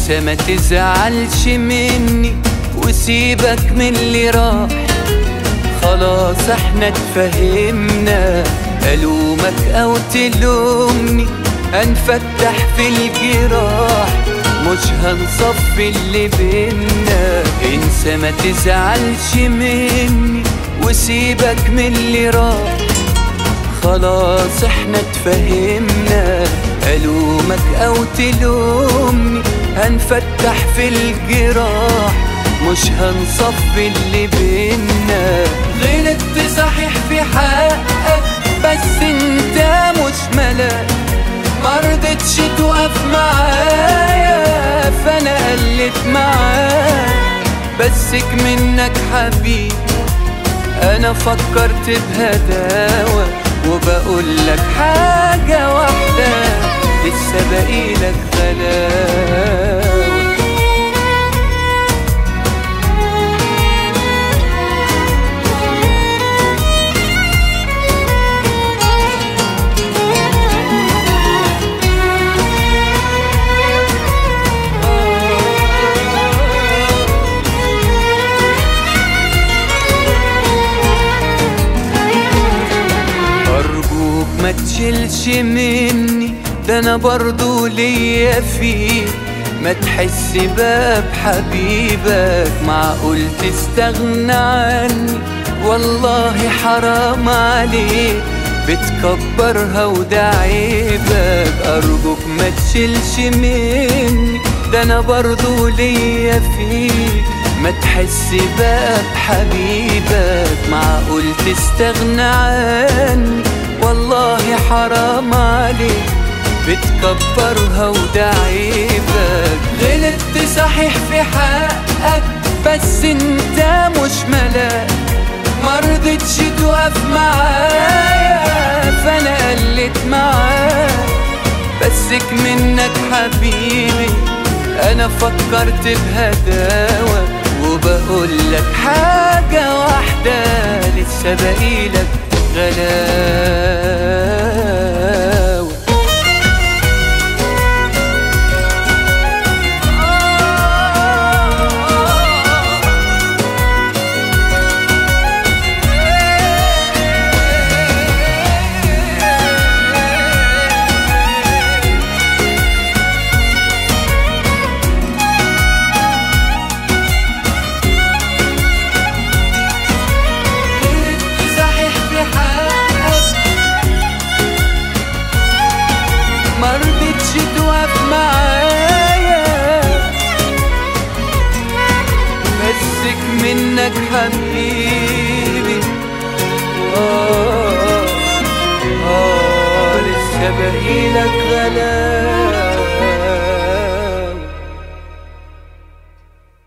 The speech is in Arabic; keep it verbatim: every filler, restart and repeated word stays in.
انسى ما تزعلش مني وسيبك من اللي راح، خلاص احنا اتفهمنا، ألومك أو تلومني هنفتح في الجراح، مش هنصفي اللي بينا. انسى ما تزعلش مني وسيبك من اللي راح، خلاص احنا اتفهمنا، ألومك أو تلومني هنفتح في الجراح، مش هنصفي اللي بينا. غلطت صحيح في حقك بس انت مش ملاك، مرضتش تقف معايا فانا قلت معاك، بسك منك حبيبي انا فكرت بهداوة، وبقولك حاجة واحدة لسه باقيلك غلاوة. ما تشيلش مني ده انا برضو ليا فيك، ما تحس بقى بحبيبك معقول تستغنى عني، والله حرام عليك بتكبرها وده عيبك. ارجوك ما تشيلش مني ده انا برضو ليا فيك، ما تحس بقى بحبيبك معقول تستغنى عني، والله حرام عليك بتكبرها وده عيبك. غلطت صحيح في حقك بس انت مش ملاك، مرضتش تقف معايا فانا قلت معاك، بسك منك حبيبي انا فكرت بهداوة، وبقولك حاجة واحدة لسه باقيلك غلاوة. مرضتش توقف معايا بسك منك حبيبي، آه آه لسه باقيلك غلاوة.